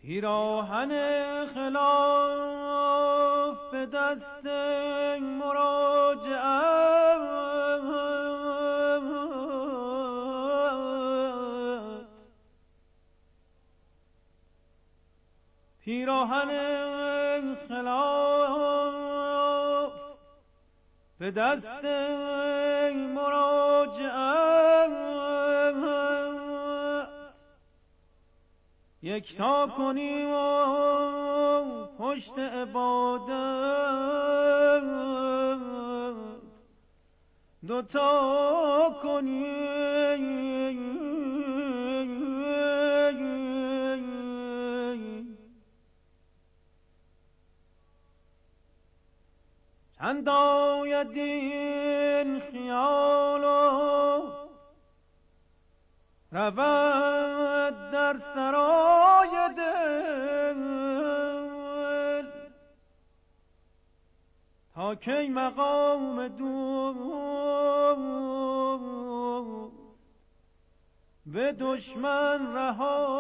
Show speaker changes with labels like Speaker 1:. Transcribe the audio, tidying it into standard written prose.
Speaker 1: پیراهن خلاف به دست مراجعت، پیراهن خلاف به دست مراجعت، یکتا کنیم و پشت عبادت دوتا کنیم. چند آید این خیال و رود در سرای دل، تا کی مقام دوست به دشمن رها